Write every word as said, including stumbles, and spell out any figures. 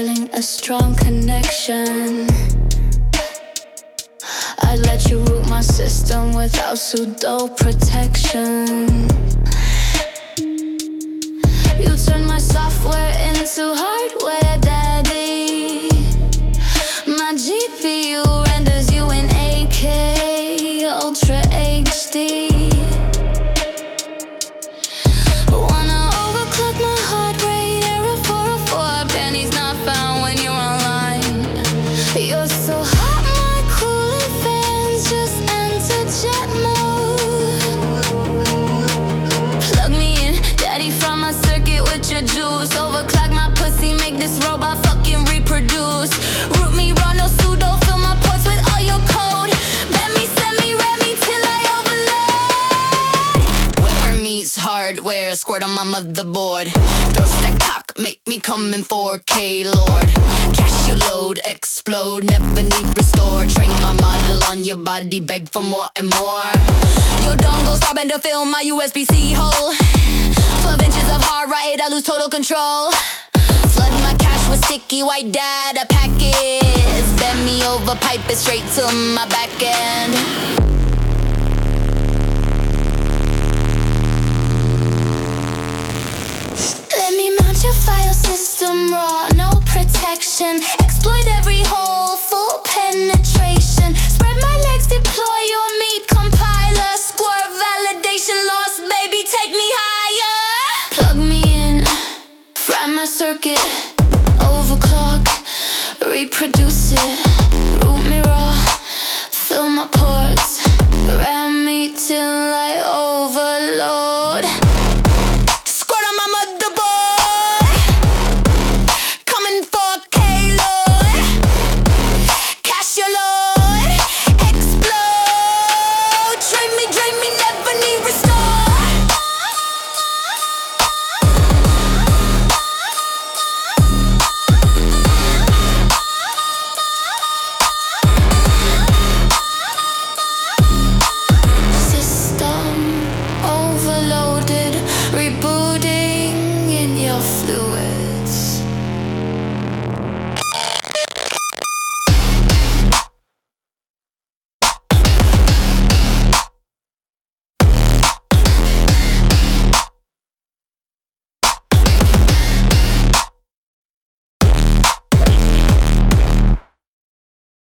feeling a strong connection. I'd let you root my system without pseudo protection. You turn my software into hardware, daddy. My G P U renders you in eight K, Ultra H D. Wanna overclock my heart rate, error four oh four, pennies not found when you're online. You're so hot, my cooling fans just enter jet mode. Plug me in, daddy, from my circuit with your juice. Overclock my pussy, make this robot fucking reproduce. Root me raw, no pseudo, fill my ports with all your code. Bet me, send me, rev me till I overload. Whoever meets hardware, squirt on my motherboard. Throw stack cock, make me come in four K, Lord. Cash you load, explode, never need restore. Train my model on your body, beg for more and more. Your dongle stopping to fill my U S B C hole. Twelve inches of hard right, I lose total control. Flood my cache with sticky white data packets. Bend me over, pipe it straight to my back end. Let me mount your file system raw, no protection. Exploit every hole, full penetration. Spread my legs, deploy your meat compiler. Squirt validation lost, baby, take me higher. Plug me in, fry my circuit, overclock, reproduce it.